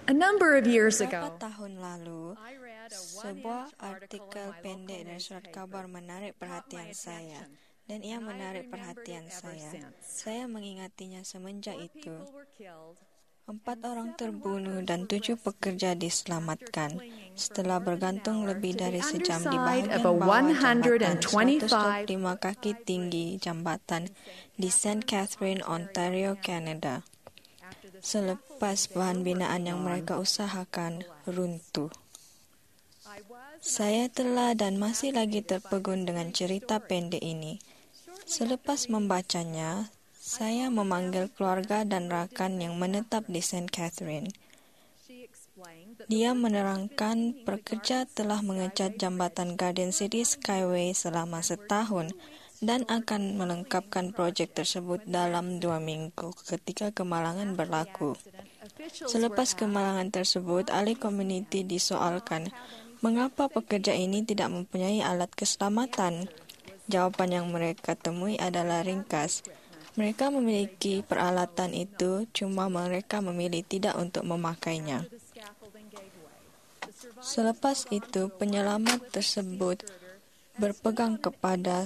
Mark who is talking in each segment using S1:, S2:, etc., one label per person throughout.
S1: A number of years
S2: Beberapa
S1: ago,
S2: tahun lalu, sebuah artikel pendek dari surat kabar menarik perhatian saya, dan ia menarik perhatian saya. Saya mengingatinya semenjak itu. 4 orang terbunuh dan 7 pekerja diselamatkan setelah bergantung lebih dari sejam di bahagian bawah jambatan 125 kaki tinggi jambatan di St. Catherine, Ontario, Canada. Selepas bahan binaan yang mereka usahakan runtuh. Saya telah dan masih lagi terpegun dengan cerita pendek ini. Selepas membacanya, saya memanggil keluarga dan rakan yang menetap di St. Catherine. Dia menerangkan pekerja telah mengecat jambatan Garden City Skyway selama setahun dan akan melengkapkan proyek tersebut dalam 2 minggu ketika kemalangan berlaku. Selepas kemalangan tersebut, ahli komuniti disoalkan, mengapa pekerja ini tidak mempunyai alat keselamatan? Jawapan yang mereka temui adalah ringkas. Mereka memiliki peralatan itu, cuma mereka memilih tidak untuk memakainya. Selepas itu, penyelamat tersebut berpegang kepada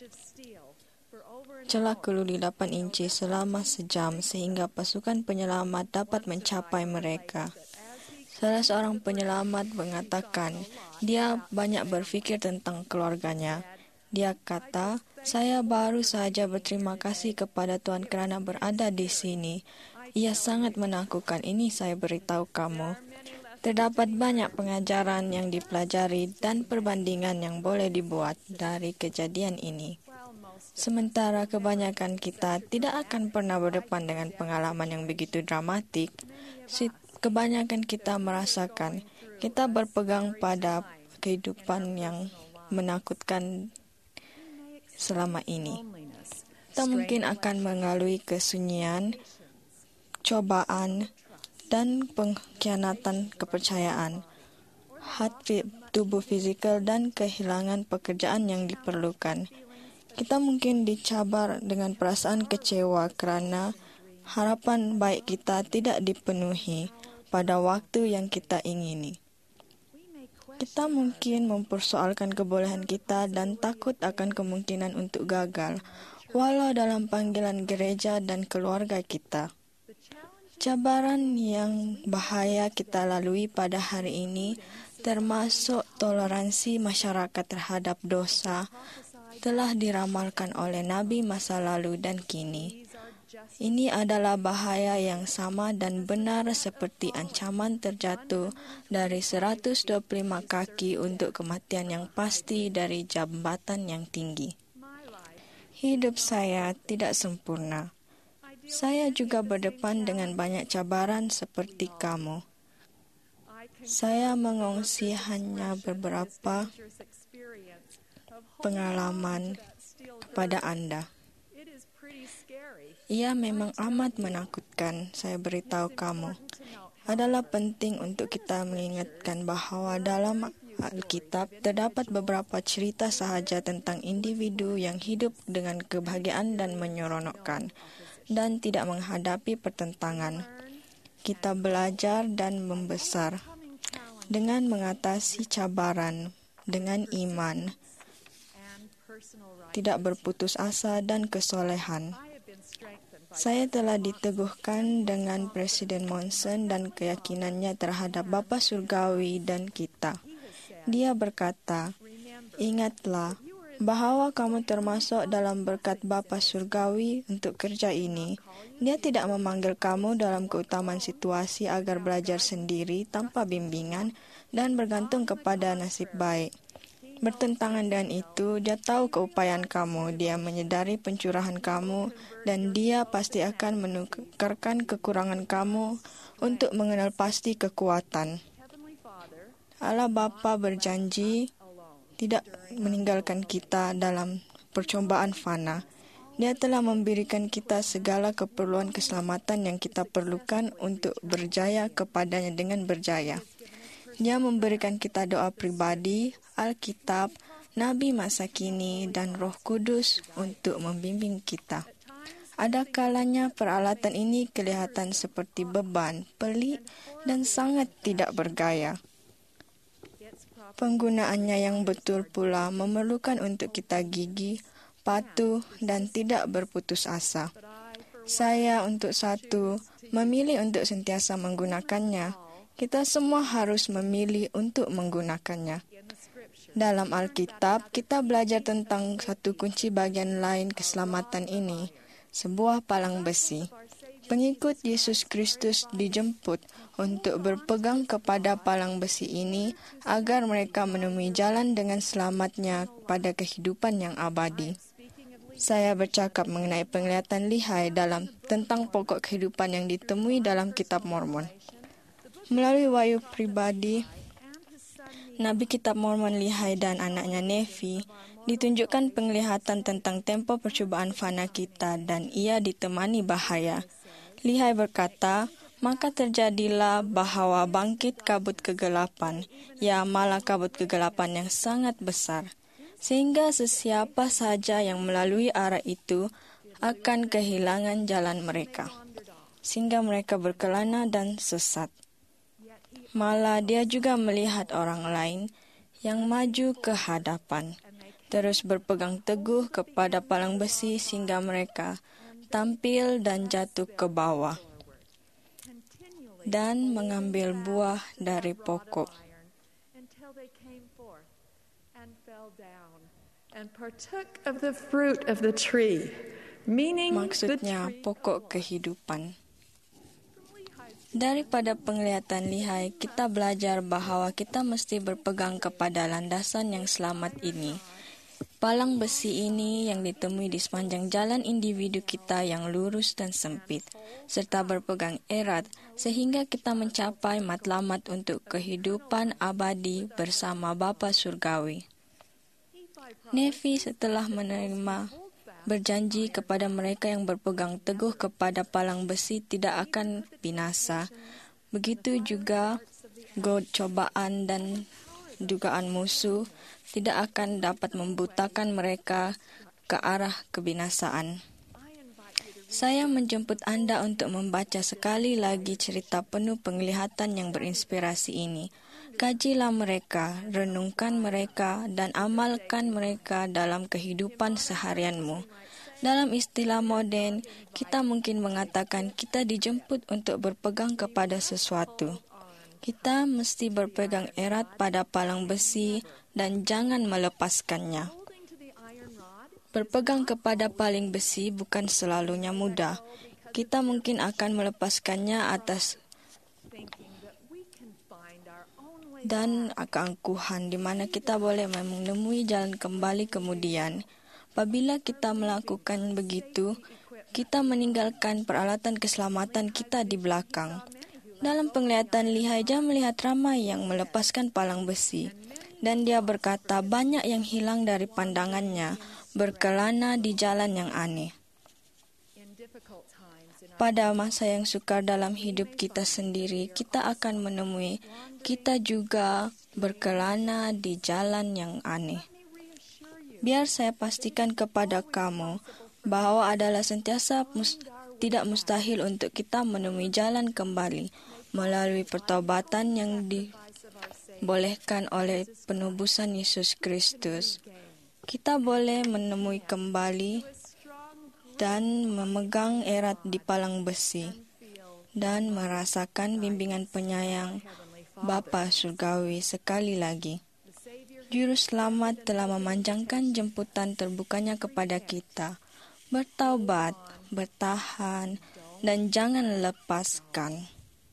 S2: celah keluli 8 inci selama sejam sehingga pasukan penyelamat dapat mencapai mereka. Salah seorang penyelamat mengatakan dia banyak berfikir tentang keluarganya. Dia kata, saya baru saja berterima kasih kepada Tuhan kerana berada di sini. Ia sangat menakutkan, ini saya beritahu kamu. Terdapat banyak pengajaran yang dipelajari dan perbandingan yang boleh dibuat dari kejadian ini. Sementara kebanyakan kita tidak akan pernah berdepan dengan pengalaman yang begitu dramatik, kebanyakan kita merasakan kita berpegang pada kehidupan yang menakutkan selama ini. Kita mungkin akan mengalami kesunyian, cobaan, dan pengkhianatan kepercayaan, tubuh fizikal dan kehilangan pekerjaan yang diperlukan. Kita mungkin dicabar dengan perasaan kecewa kerana harapan baik kita tidak dipenuhi pada waktu yang kita ingini. Kita mungkin mempersoalkan kebolehan kita dan takut akan kemungkinan untuk gagal, walau dalam panggilan gereja dan keluarga kita. Cabaran yang bahaya kita lalui pada hari ini, termasuk toleransi masyarakat terhadap dosa, telah diramalkan oleh Nabi masa lalu dan kini. Ini adalah bahaya yang sama dan benar seperti ancaman terjatuh dari 125 kaki untuk kematian yang pasti dari jambatan yang tinggi. Hidup saya tidak sempurna. Saya juga berdepan dengan banyak cabaran seperti kamu. Saya mengongsi hanya beberapa pengalaman kepada Anda. Ia memang amat menakutkan, saya beritahu kamu. Adalah penting untuk kita mengingatkan bahawa dalam Alkitab terdapat beberapa cerita sahaja tentang individu yang hidup dengan kebahagiaan dan menyeronokkan dan tidak menghadapi pertentangan. Kita belajar dan membesar dengan mengatasi cabaran, dengan iman, tidak berputus asa dan kesolehan. Saya telah diteguhkan dengan Presiden Monson dan keyakinannya terhadap Bapa Surgawi dan kita. Dia berkata, ingatlah bahawa kamu termasuk dalam berkat Bapa Surgawi untuk kerja ini. Dia tidak memanggil kamu dalam keutamaan situasi agar belajar sendiri tanpa bimbingan dan bergantung kepada nasib baik. Bertentangan dengan itu, dia tahu keupayaan kamu, dia menyedari pencurahan kamu, dan dia pasti akan menukarkan kekurangan kamu untuk mengenal pasti kekuatan. Allah Bapa berjanji tidak meninggalkan kita dalam percobaan fana. Dia telah memberikan kita segala keperluan keselamatan yang kita perlukan untuk berjaya kepadanya dengan berjaya. Dia memberikan kita doa pribadi, Alkitab, Nabi masa kini dan Roh Kudus untuk membimbing kita. Ada kalanya peralatan ini kelihatan seperti beban, pelik dan sangat tidak bergaya. Penggunaannya yang betul pula memerlukan untuk kita gigih, patuh dan tidak berputus asa. Saya untuk satu memilih untuk sentiasa menggunakannya. Kita semua harus memilih untuk menggunakannya. Dalam Alkitab, kita belajar tentang satu kunci bagian lain keselamatan ini, sebuah palang besi. Pengikut Yesus Kristus dijemput untuk berpegang kepada palang besi ini agar mereka menemui jalan dengan selamatnya pada kehidupan yang abadi. Saya bercakap mengenai penglihatan lihai tentang pokok kehidupan yang ditemui dalam kitab Mormon. Melalui wahyu pribadi, Nabi kitab Mormon Lihai dan anaknya Nefi ditunjukkan penglihatan tentang tempoh percubaan fana kita dan ia ditemani bahaya. Lihai berkata, maka terjadilah bahwa bangkit kabut kegelapan, ya malah kabut kegelapan yang sangat besar, sehingga sesiapa saja yang melalui arah itu akan kehilangan jalan mereka, sehingga mereka berkelana dan sesat. Malah dia juga melihat orang lain yang maju ke hadapan, terus berpegang teguh kepada palang besi sehingga mereka tampil dan jatuh ke bawah dan mengambil buah dari pokok. Maksudnya pokok kehidupan. Daripada penglihatan lihai, kita belajar bahawa kita mesti berpegang kepada landasan yang selamat ini. Palang besi ini yang ditemui di sepanjang jalan individu kita yang lurus dan sempit, serta berpegang erat sehingga kita mencapai matlamat untuk kehidupan abadi bersama Bapa Surgawi. Nefi setelah menerima berjanji kepada mereka yang berpegang teguh kepada palang besi tidak akan binasa. Begitu juga cobaan dan dugaan musuh tidak akan dapat membutakan mereka ke arah kebinasaan. Saya menjemput Anda untuk membaca sekali lagi cerita penuh penglihatan yang berinspirasi ini. Kajilah mereka, renungkan mereka, dan amalkan mereka dalam kehidupan seharianmu. Dalam istilah moden, kita mungkin mengatakan kita dijemput untuk berpegang kepada sesuatu. Kita mesti berpegang erat pada palang besi dan jangan melepaskannya. Berpegang kepada palang besi bukan selalunya mudah. Kita mungkin akan melepaskannya atas dan keangkuhan di mana kita boleh menemui jalan kembali kemudian. Apabila kita melakukan begitu, kita meninggalkan peralatan keselamatan kita di belakang. Dalam penglihatan lihai, dia melihat ramai yang melepaskan palang besi. Dan dia berkata banyak yang hilang dari pandangannya, berkelana di jalan yang aneh. Pada masa yang sukar dalam hidup kita sendiri, kita akan menemui kita juga berkelana di jalan yang aneh. Biar saya pastikan kepada kamu bahawa adalah sentiasa tidak mustahil untuk kita menemui jalan kembali melalui pertobatan yang dibolehkan oleh penebusan Yesus Kristus. Kita boleh menemui kembali dan memegang erat di palang besi dan merasakan bimbingan penyayang Bapa Surgawi sekali lagi. Juru Selamat telah memanjangkan jemputan terbukanya kepada kita. Bertaubat, bertahan, dan jangan lepaskan.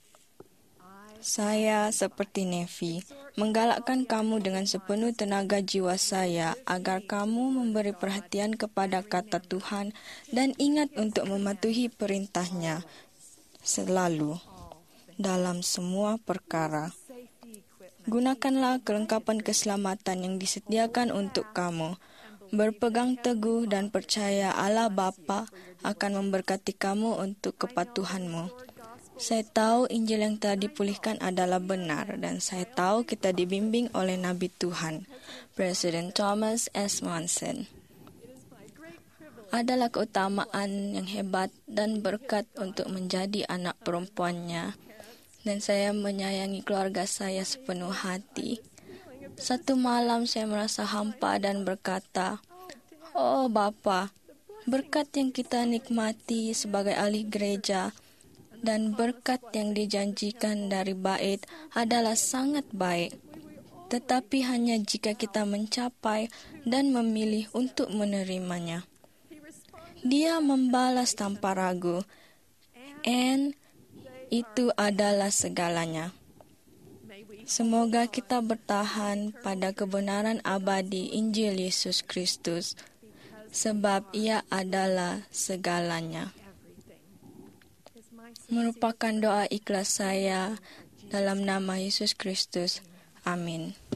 S2: Saya, seperti Nefi, menggalakkan kamu dengan sepenuh tenaga jiwa saya agar kamu memberi perhatian kepada kata Tuhan dan ingat untuk mematuhi perintahnya selalu dalam semua perkara. Gunakanlah kelengkapan keselamatan yang disediakan untuk kamu. Berpegang teguh dan percaya Allah Bapa akan memberkati kamu untuk kepatuhanmu. Saya tahu Injil yang telah dipulihkan adalah benar dan saya tahu kita dibimbing oleh Nabi Tuhan, Presiden Thomas S. Monson. adalah keutamaan yang hebat dan berkat untuk menjadi anak perempuannya. Dan saya menyayangi keluarga saya sepenuh hati. Satu malam saya merasa hampa dan berkata, "Oh Bapa, berkat yang kita nikmati sebagai ahli gereja dan berkat yang dijanjikan dari bait adalah sangat baik. Tetapi hanya jika kita mencapai dan memilih untuk menerimanya." Dia membalas tanpa ragu, "And itu adalah segalanya." Semoga kita bertahan pada kebenaran abadi Injil Yesus Kristus, sebab Ia adalah segalanya. Merupakan doa ikhlas saya dalam nama Yesus Kristus. Amin.